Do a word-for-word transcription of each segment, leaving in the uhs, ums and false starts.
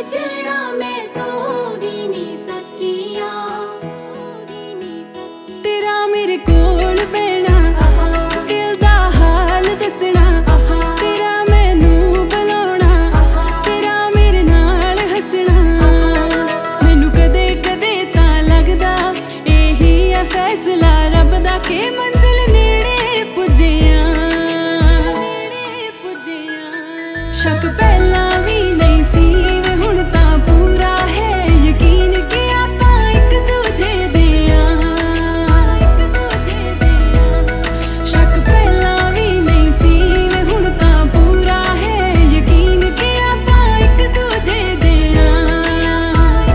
सजना मैं सो भी नहीं सकिया। तेरा मेरे कोल बैना दिल दा हाल दसना, तेरा मैनू बुलाना, तेरा मेरे नाल हसना। मैनू कदे कदे तां लगदा यही है फैसला रब दा के मंजिल नेड़े पुज्जिया। शक पहला भी नहीं सी वे हुण तां पूरा है यकीन कि आपां इक दूजे दे आ। शक पहला भी नहीं सी वे हुण तां पूरा है यकीन कि आपां इक दूजे दे आ।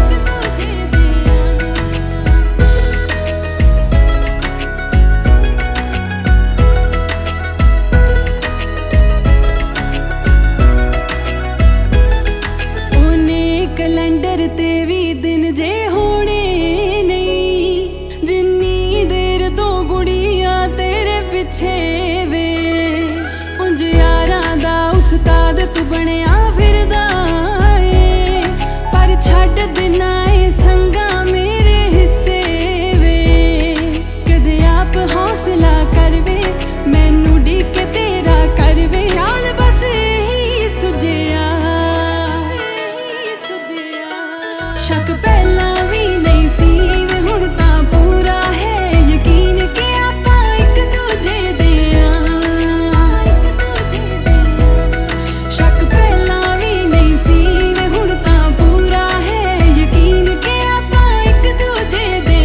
कैलेंडर ते भी दिन जे होने नहीं, जिन्नी देर तो गुड़िया तेरे पिछे वे। उंज यारां दा उस्ताद तू बनिया फिरदा ए, पर छड्ड देना ए संगा मेरे हिस्से वे। कदे आप हौसला करवे मैनू डीके तेरा करवे, हाल बस यही सुझिया। शक पहला भी नहीं सी वे हुण तां पूरा है यकीन कि आपां इक दूजे दे आ। शक पहला भी नहीं सी वे हुण तां पूरा है यकीन कि आपां इक दूजे दे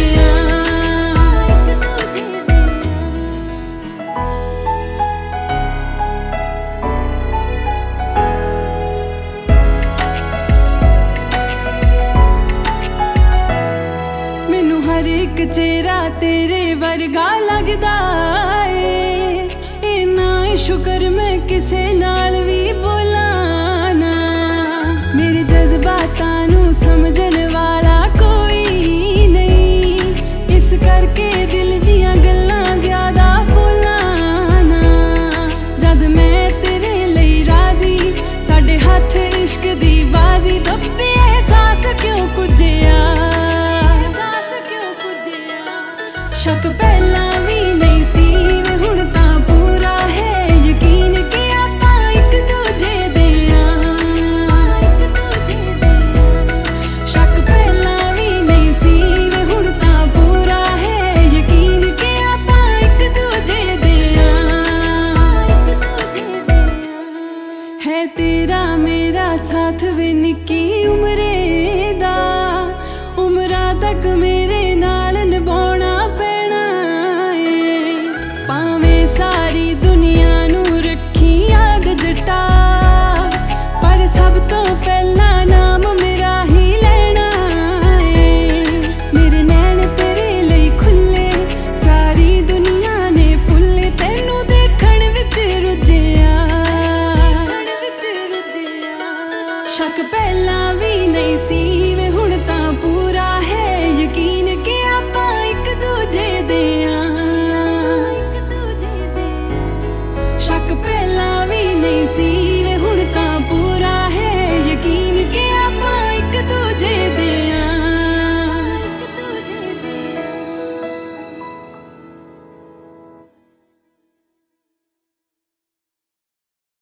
आ। मैनू हर एक चेहरा तेरे वर्गा लगदा ए, इन्ना शुक्र मैं किसे नाल भी बोलां ना। मेरे जज्बातां नू समझण वाला कोई नहीं, इस करके दिल दियां गल्लां ज्यादा बोलां ना। जद मैं तेरे लई राजी साडे हत्थ इश्क दी बाजी, दब्बे एहसास क्यों कुझिया। शक पहला भी नहीं सी वे हुण तां पूरा है यकीन कि आपां इक दूजे दे आ। शक पहला भी नहीं सी वे हुण तां पूरा है यकीन कि आपां इक दूजे दे आ। है तेरा मेरा साथ वे निक्की उमरे दा, उमरा तक मेरे नाल निभाउणा पैना ए। भावें सारी दुनिया नू रखी याद जटा, पर सब तो पहला नाम मेरा ही लेना ए। मेरे नैन तेरे लई खुले सारी दुनिया ने भुल्ले, तैनू देखण विच रुझिया। शक पहला भी नहीं सी वे हुण तां पूरा